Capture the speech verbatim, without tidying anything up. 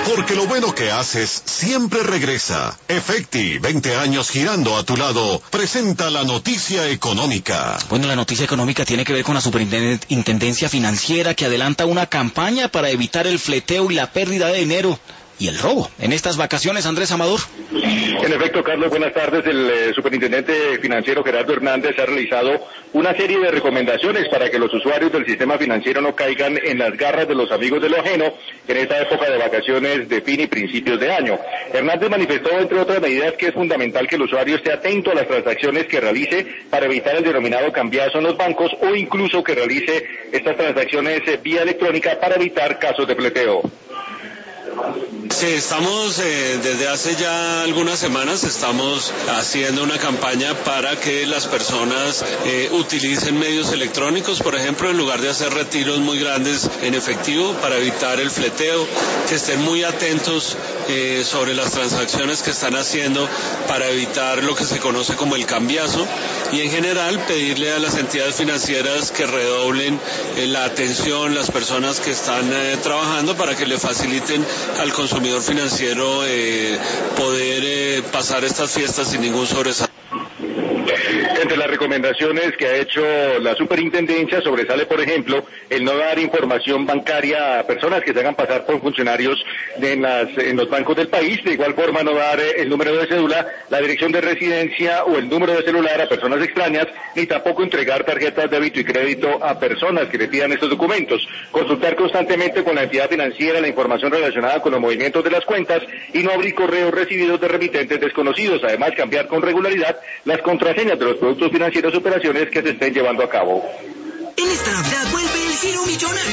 Porque lo bueno que haces siempre regresa. Efecti, veinte años girando a tu lado, presenta la noticia económica. Bueno, la noticia económica tiene que ver con la Superintendencia Financiera, que adelanta una campaña para evitar el fleteo y la pérdida de dinero y el robo en estas vacaciones. Andrés Amador. En efecto, Carlos, buenas tardes. El eh, superintendente financiero Gerardo Hernández ha realizado una serie de recomendaciones para que los usuarios del sistema financiero no caigan en las garras de los amigos de lo ajeno en esta época de vacaciones de fin y principios de año. Hernández manifestó, entre otras medidas, que es fundamental que el usuario esté atento a las transacciones que realice para evitar el denominado cambiazo en los bancos, o incluso que realice estas transacciones eh, vía electrónica para evitar casos de fleteo. Sí, estamos eh, desde hace ya algunas semanas estamos haciendo una campaña para que las personas eh, utilicen medios electrónicos, por ejemplo, en lugar de hacer retiros muy grandes en efectivo, para evitar el fleteo, que estén muy atentos eh, sobre las transacciones que están haciendo para evitar lo que se conoce como el cambiazo, y en general pedirle a las entidades financieras que redoblen eh, la atención, las personas que están eh, trabajando, para que le faciliten al consumidor financiero eh, poder eh, pasar estas fiestas sin ningún sobresalto. Entre las recomendaciones que ha hecho la superintendencia sobresale, por ejemplo, el no dar información bancaria a personas que se hagan pasar por funcionarios de en, las, en los bancos del país. De igual forma, no dar el número de cédula, la dirección de residencia o el número de celular a personas extrañas, ni tampoco entregar tarjetas de débito y crédito a personas que le pidan estos documentos. Consultar constantemente con la entidad financiera la información relacionada con los movimientos de las cuentas y no abrir correos recibidos de remitentes desconocidos. Además, cambiar con regularidad las contraseñas de los productos financieros, operaciones que se estén llevando a cabo. En esta Navidad vuelve el Giro Millonario.